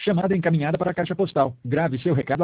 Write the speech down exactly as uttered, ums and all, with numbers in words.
Chamada encaminhada para a caixa postal. Grave seu recado